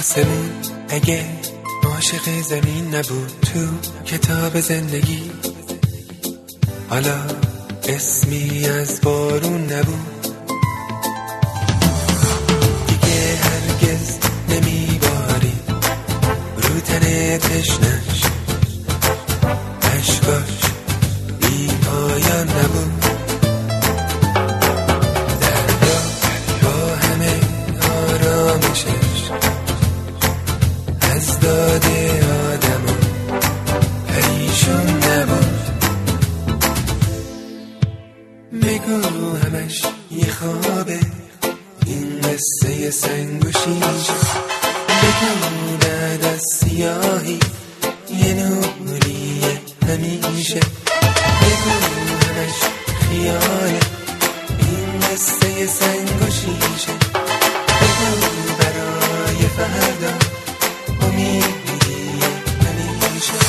آسمون اگه عاشق زمین نبود تو کتاب زندگی، حالا اسمی از بارون نبود. دیگه هرگز نمیباری رو تن تشنش، عشقاش بی پایان نبود. دریا با همه آرامشش از داده آدم پریشون نبود. بگو همش یه خوابه این قصه سنگ و شیشه، بگو بعد از سیاهی یه نوریه همیشه، بگو همش خیاله این قصه سنگ و شیشه، بگو برای فردا امیدیه همیشه.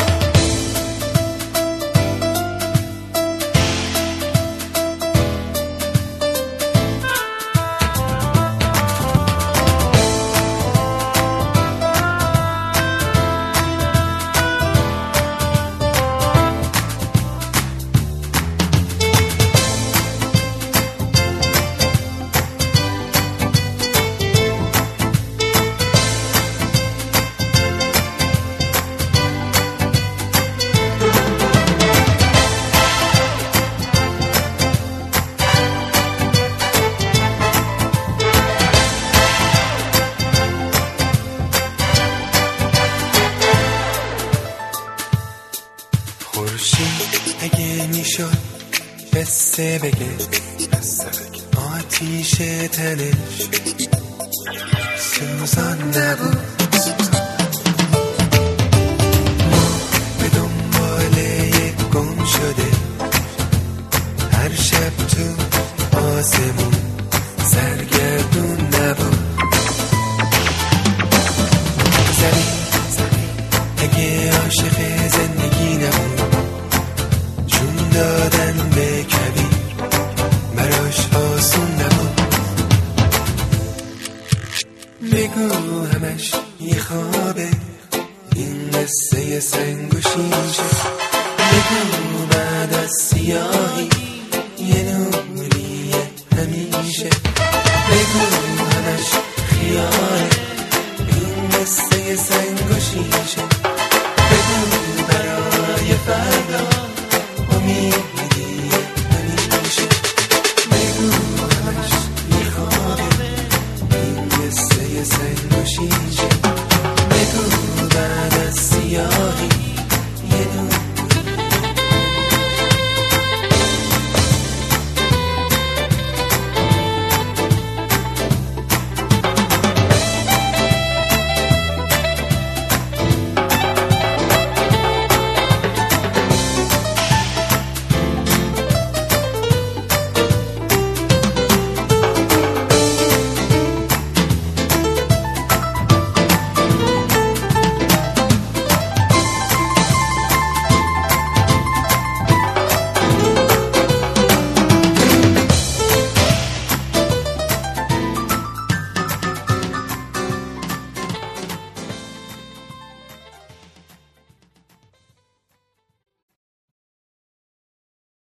خورشید اگه میشد قصه بگه، آتیش تنش سوزان نبود.